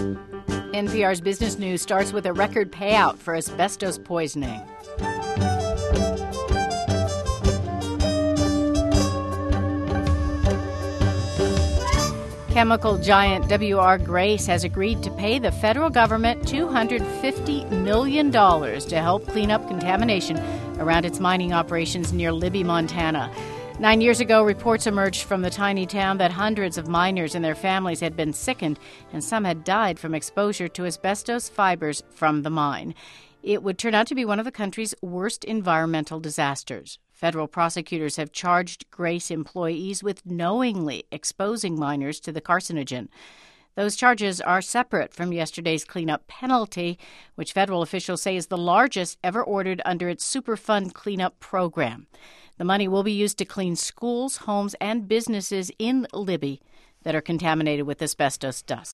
NPR's Business News starts with a record payout for asbestos poisoning. Chemical giant W.R. Grace has agreed to pay the federal government $250 million to help clean up contamination around its mining operations near Libby, Montana. 9 years ago, reports emerged from the tiny town that hundreds of miners and their families had been sickened, and some had died from exposure to asbestos fibers from the mine. It would turn out to be one of the country's worst environmental disasters. Federal prosecutors have charged Grace employees with knowingly exposing miners to the carcinogen. Those charges are separate from yesterday's cleanup penalty, which federal officials say is the largest ever ordered under its Superfund cleanup program. The money will be used to clean schools, homes, and businesses in Libby that are contaminated with asbestos dust.